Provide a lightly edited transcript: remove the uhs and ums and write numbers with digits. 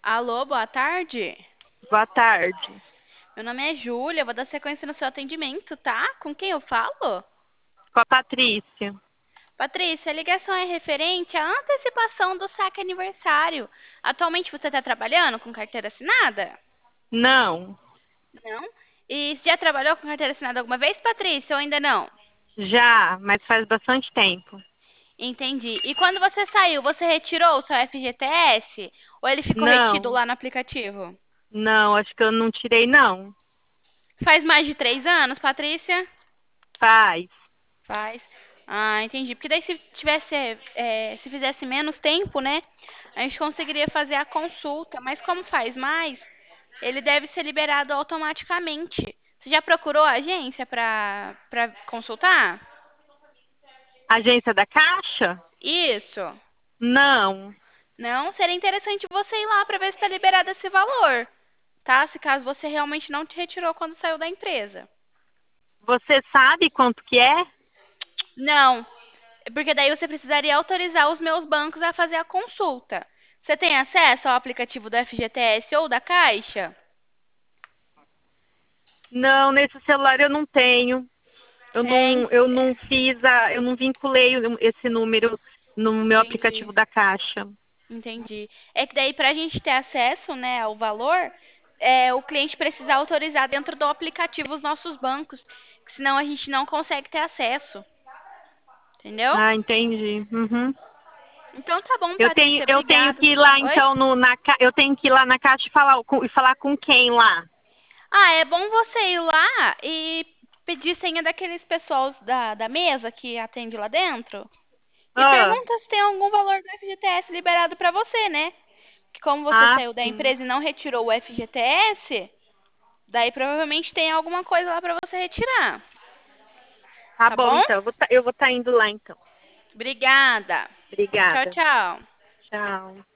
Alô, boa tarde. Boa tarde. Meu nome é Júlia, vou dar sequência no seu atendimento, tá? Com quem eu falo? Com a Patrícia. Patrícia, a ligação é referente à antecipação do saque aniversário. Atualmente você está trabalhando com carteira assinada? Não, Não? E já trabalhou com carteira assinada alguma vez, Patrícia, ou ainda não? já, mas faz bastante tempo. Entendi. E quando você saiu, você retirou o seu FGTS? Ou ele ficou retido Não, lá no aplicativo? não, acho que eu não tirei, não. Faz mais de 3 anos, Patrícia? Faz. Faz. Ah, entendi. Porque daí se tivesse, se fizesse menos tempo, né? A gente conseguiria fazer a consulta. Mas como faz mais, ele deve ser liberado automaticamente. Você já procurou a agência para consultar? Agência da Caixa? Isso. Não. Não? Seria interessante você ir lá para ver se está liberado esse valor, tá? Se caso você realmente não te retirou quando saiu da empresa. Você sabe quanto que é? Não, porque daí você precisaria autorizar os meus bancos a fazer a consulta. Você tem acesso ao aplicativo do FGTS ou da Caixa? Não, nesse celular eu não tenho. É, Eu não fiz eu não vinculei esse número no meu entendi, aplicativo da Caixa. entendi. É que daí para a gente ter acesso, né, ao valor, o cliente precisa autorizar dentro do aplicativo os nossos bancos, que senão a gente não consegue ter acesso, entendeu? Ah, entendi. Uhum. Então tá bom, Patrícia, Eu tenho obrigado. que ir lá Oi? então eu tenho que ir lá na Caixa e falar com quem lá? Ah, é bom você ir lá e pedir senha daqueles pessoal da mesa que atende lá dentro. E Ah, pergunta se tem algum valor do FGTS liberado para você, né? Que como você ah, saiu da sim. empresa e não retirou o FGTS, daí provavelmente tem alguma coisa lá para você retirar. Tá Tá bom, bom? então. Eu vou estar indo lá, então. Obrigada. Tchau, Obrigada. tchau. Tchau.